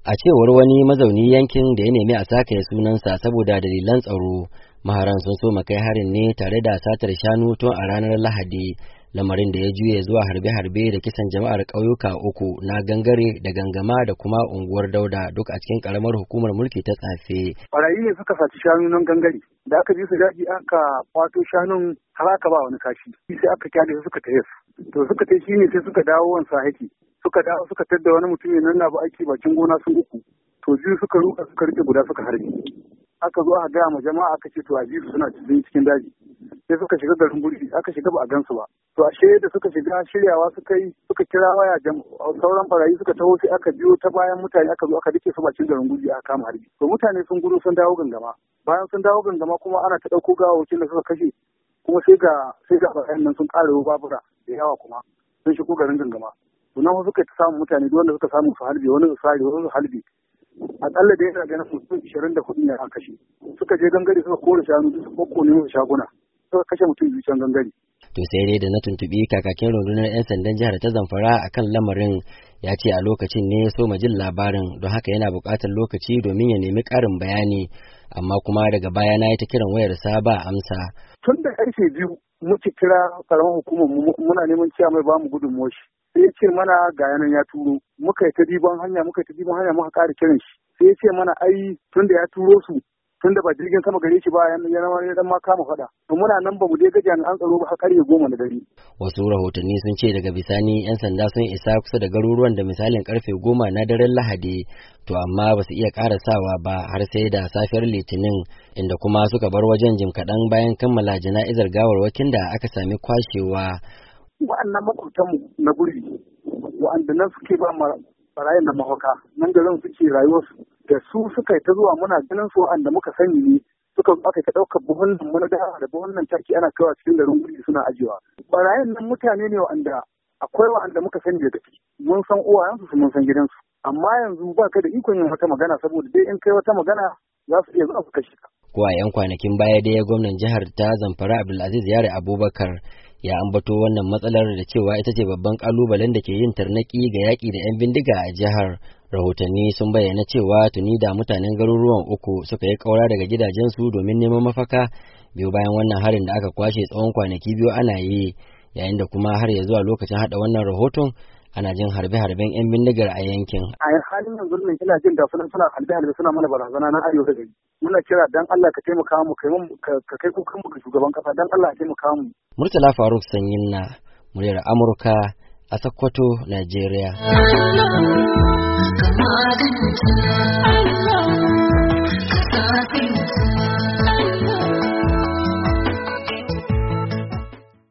A cewar wani mazauni yankin da ya nemi a sakaye sunansa saboda dalilan tsaro, maharan sun so kai harin ne tare da satar shanu tun a ranar Lahadi, lamarin da ya juye zuwa harbe-harbe da kisan jama'ar ƙauyuka uku na Gangare da Gangama da kuma unguwar Dauda duk a cikin ƙaramar hukumar mulki ta Tsafe. Barayi ne suka saci shanu nan Gangare, da aka ji su daji aka kwato shanun har aka ba wani kashi, sai aka kyale su suka tafi. To suka tafi shine sai suka dawo wansa haki. Suka dawo suka tadda wani mutum nan na ba aiki bakin gona sun uku, to biyu suka ruka suka rike guda suka harbe. Aka zo aka gaya ma jama'a aka ce to a biyu suna cikin daji, sai suka shiga garin gurbi aka shiga ba a gansu ba. To ashe da suka shiga shiryawa suka yi suka kira waya sauran barayi suka taho sai aka biyo ta bayan mutane aka zo aka rike su bakin garin gurbi aka kama harbi. To mutane sun gudu sun dawo Gangama, bayan sun dawo Gangama kuma ana ta ɗauko gawawwakin da suka kashe, kuma sai ga barayin nan sun ƙara babura da yawa kuma sun shigo garin Gangama. Sunan suka ta samu mutane duk wanda suka samu su halbe, wani su sare wani su halbe. Akalla da yana ganin mutum 24 ne aka kashe. Suka je Gangare suka kore shanu su kokkone musu shaguna. Suka kashe mutum 2 can Gangare. To sai dai da na tuntubi kakakin rundunar 'yan sandan jihar ta Zamfara akan lamarin, ya ce a lokacin ne ya so jin labarin, don haka yana buƙatar lokaci domin ya nemi ƙarin bayani, amma kuma daga baya na yi ta kiran wayarsa ba amsa. Tun da ƙarfe 2 muke kira karamar hukumar muna neman cewa mai bamu gudunmuwar shi. Sai ya ce mana ga yanan ya turo, muka yi ta diban hanya muka ƙara kiran shi. Sai ya ce mana ai tun da ya turo su, tun da ba jirgin sama gare shi ba ya dan ma kama faɗa. To muna nan ba mu dai ga jami'an tsaro ba har ƙarfe 10 na dare. Wasu rahotanni sun ce daga bisani 'yan sanda sun isa kusa da garuruwan da misalin ƙarfe 10 na daren Lahadi, to amma ba su iya ƙarasawa ba har sai da safiyar Litinin, inda kuma suka bar wajen jim kaɗan bayan kammala jana'izar gawarwakin da aka sami kwashewa. Wa'annan makwabtanmu na guri wa'anda nan suke ba barayin na mafaka nan garin suke rayuwarsu da su suka yi ta zuwa muna ganin su wa'anda muka sani ne suka aka ta ɗaukar buhun nan mana da buhun nan taki ana kaiwa cikin garin guri suna ajiyewa. Barayin nan mutane ne wa'anda akwai wa'anda muka sani da gaske, mun san uwayensu su mun san gidansu, amma yanzu ba ka da ikon yin wata magana saboda dai in kai wata magana za su iya zuwa su kashe ka. Ko a 'yan kwanakin baya dai gwamnan jihar ta Zamfara Abdulaziz Yare Abubakar ya ambato wannan matsalar da cewa ita ce babban kalubalen da ke yin tarnaki ga yaƙi da 'yan bindiga a jihar. Rahotanni sun bayyana cewa tuni da mutanen garuruwan uku suka yi ƙaura daga gidajensu domin neman mafaka biyu bayan wannan harin da aka kwashe tsawon kwanaki 2 ana yi, yayin da kuma har ya zuwa lokacin haɗa wannan rahoton ana jin harbe-harben 'yan bindigar a yankin. A halin yanzu ne ina jin da suna harbe-harbe suna mana barazana na arewa da gari. Muna kira dan Allah ka taimaka mu ka kai kukan mu ga shugaban kasa dan Allah ya taimaka mu. Murtala Faruk Sanyin na muryar Amurka a Sokoto, Najeriya.